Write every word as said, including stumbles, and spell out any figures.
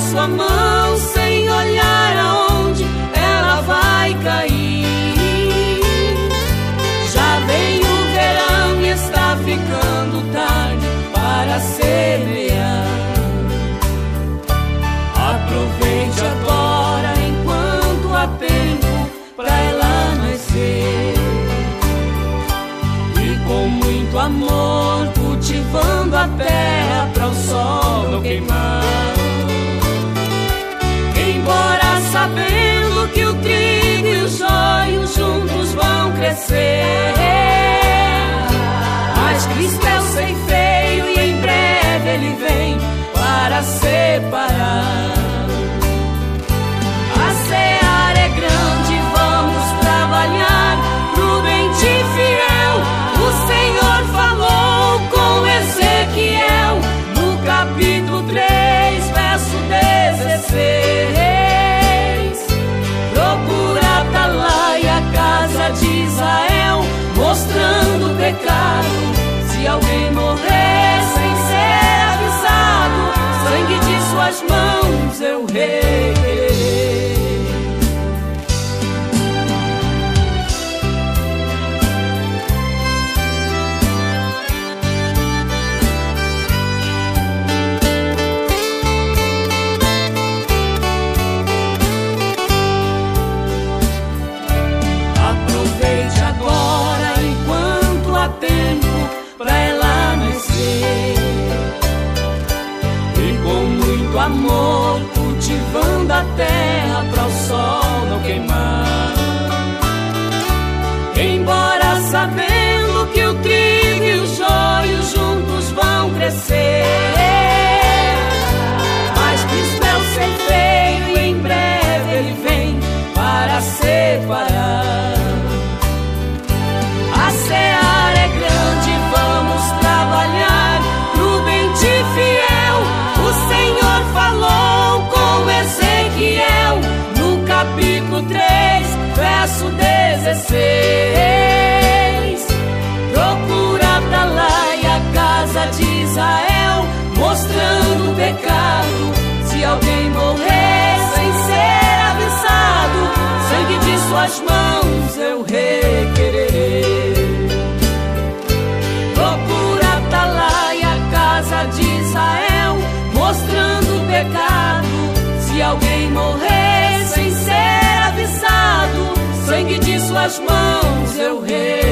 sua mão sem olhar aonde ela vai cair. Já vem o verão e está ficando tarde para semear. Aproveite agora enquanto há tempo pra ela nascer. E com muito amor cultivando a terra pra o sol não queimar. Embora sabendo que o trigo e o joio juntos vão crescer, mas Cristo é o ceifeiro e em breve Ele vem para separar. A seara é grande, vamos trabalhar pro bem de fiel. O Senhor falou com Ezequiel no capítulo três, verso dezesseis. Procura Atalaia, a casa de Israel, mostrando o pecado. Se alguém morrer sem ser avisado, sangue de suas mãos eu requerei. Aproveite agora enquanto há tempo pra ela nascer. E com muito amor cultivando a terra pra o sol não queimar. Embora sabendo que o trigo e o joio juntos vão crescer, mas Cristo é o ceifeiro e em breve Ele vem para separar. A seara é grande, vamos trabalhar pro bem de fiel. O Senhor falou com Ezequiel no capítulo três, verso dezesseis. Procura Atalaia, a casa de Israel, mostrando o pecado. Se alguém morrer sem ser avisado, sangue de suas mãos eu requererei. Procura Atalaia, a casa de Israel, mostrando o pecado. Se alguém morrer sem ser avisado, sangue de suas mãos eu requererei.